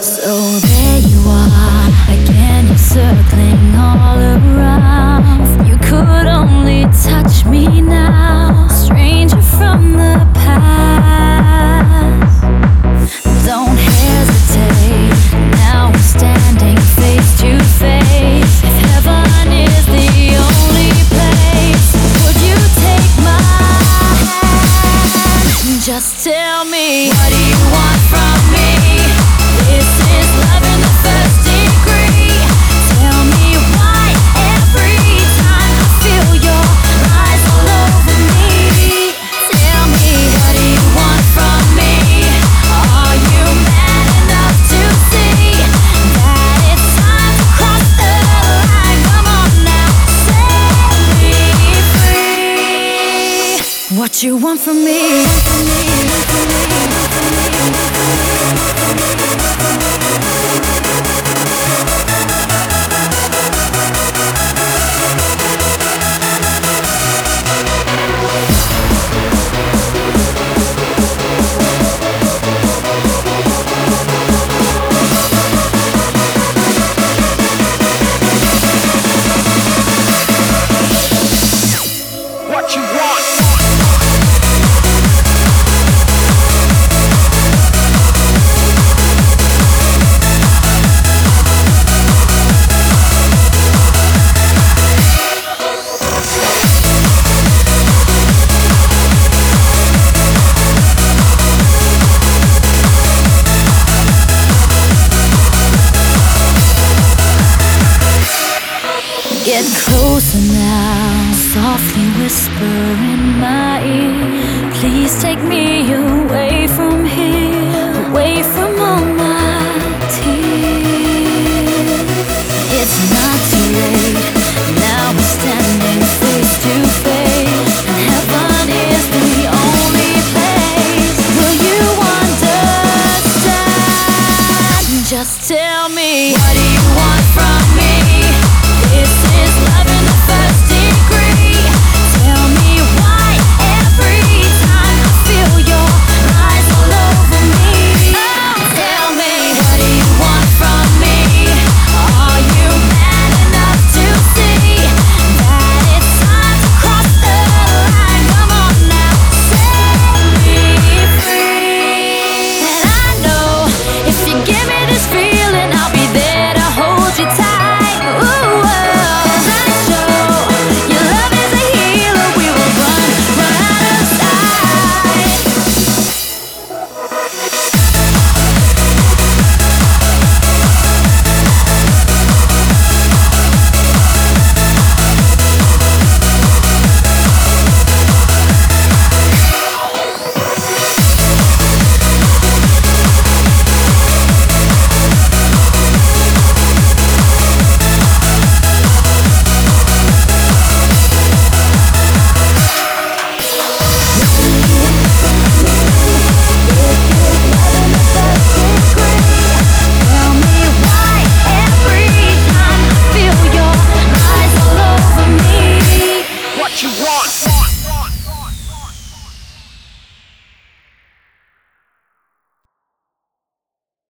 So there you are, again you're circling all around. You could only touch me now, stranger from the past. Don't hesitate, now we're standing face to face. If heaven is the only place, would you take my hand? Just tell me, what do you want from me? This is love in the first degree. Tell me why every time I feel your eyes all over me. Tell me, what do you want from me? Are you man enough to see that it's time to cross the line? Come on now, set me free. What you want from me? What you want? Get closer now, softly whisper in my ear. Please take me away